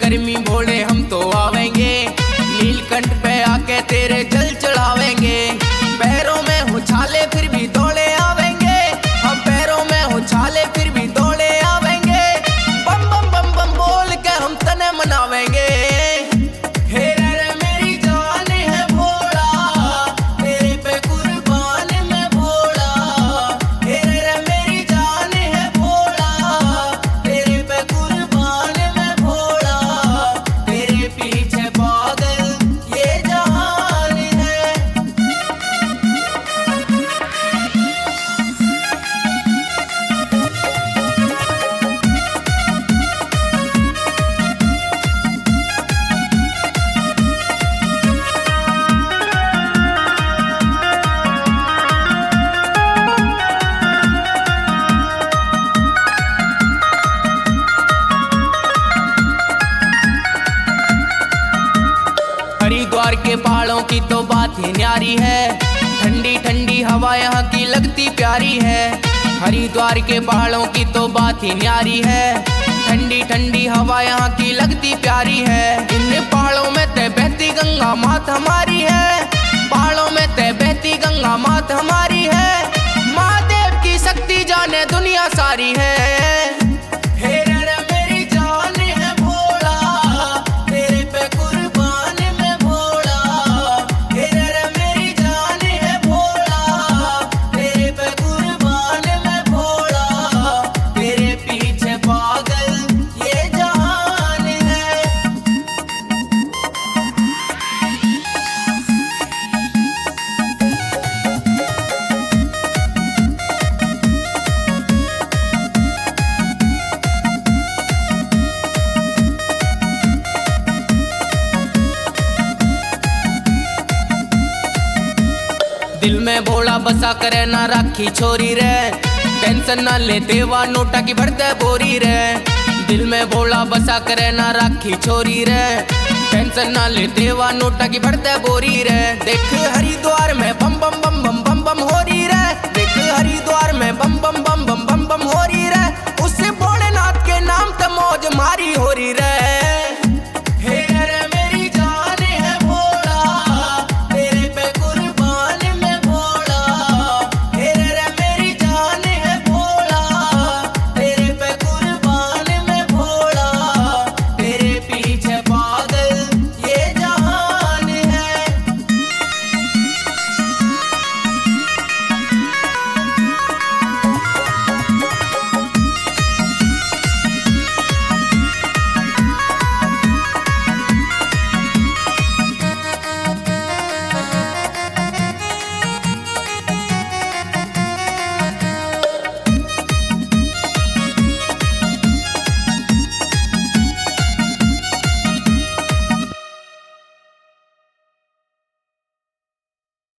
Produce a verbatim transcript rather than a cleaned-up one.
गर्मी भोले हम तो आवेंगे, नीलकंठ पे आके तेरे जल चढ़ावेंगे। पैरों में हो छाले फिर भी दौड़े आवेंगे, हम पैरों में हो छाले फिर भी दौड़े आवेंगे। बम बम बम बम बोल के हम तने मनावेंगे। हे रे मेरी जान है भोला, तेरे पे कुर्बान मैं भोला। हे रे मेरी जान है भोला, तेरे पे कुर्बान मैं भोला। तेरे पीछे पागल ये जहान है। हरिद्वार के पहाड़ों की तो बात ही न्यारी है, ठंडी ठंडी हवा यहाँ की लगती प्यारी है। हरिद्वार के पहाड़ों की तो बात ही न्यारी है, ठंडी ठंडी हवा यहाँ की लगती प्यारी है। इन पहाड़ों में तय बहती गंगा मात हमारी है, पहाड़ों में तय बहती गंगा मात हमारी है। महादेव की शक्ति जाने दुनिया सारी है। हे रे मेरी जान है भोला, तेरे पे कुर्बान मैं भोला। हे रे मेरी जान है भोला, तेरे पे कुर्बान मैं भोला। तेरे पीछे पागल ये जहान है। दिल में भोला बसा करे ना राखी छोरी रे, टेंशन ना ले देवा नोटा की भरते बोरी रे। दिल में भोला बसा करे ना राखी छोरी रे, टेंशन ना ले देवा नोटा की भरते बोरी रे। देख हरिद्वार में बम बम बम बम बम बम हो रही रे, देख हरिद्वार में बम बम बम बम बम बम हो रही